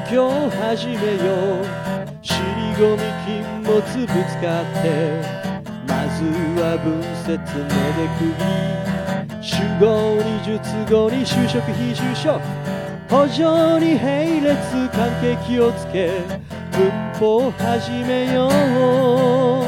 強始めよう。尻込み禁物ぶつかってまずは文節目で区切り、主語に述語に修飾非修飾補助に並列関係気をつけ文法始めよう。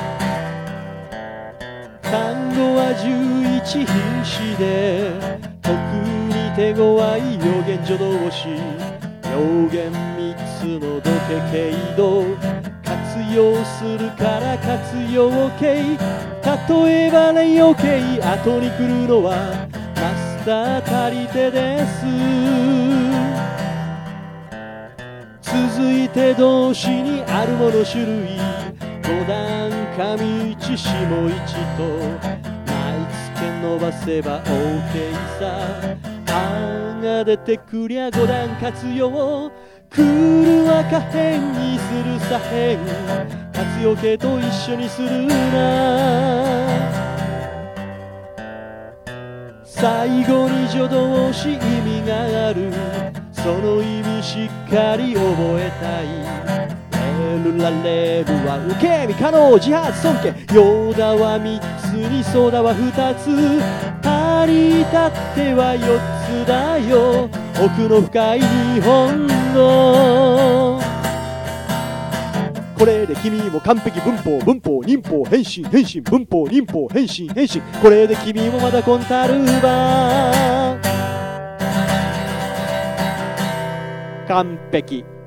単語は11品詞で特に手強い予言助動詞、予言3つのどけ形動活用するから活用形、例えば例用形後に来るのはマスター足りてです。続いて動詞にあるもの種類、5段上一下一と毎月伸ばせば OK さ。あが出てくりゃ5段活用、来るは可変にする左辺、活用形と一緒にするな。最後に助動詞意味がある、その意味しっかり覚えたい。レールラレールは受け身可能自発尊敬、ヨーダは3つにソーダは2つ、足りたっては4つだよ奥の深い日本語。これで君も完璧文法文法忍法変身変身文法忍法変身変身、これで君もまだコンタルバ完璧。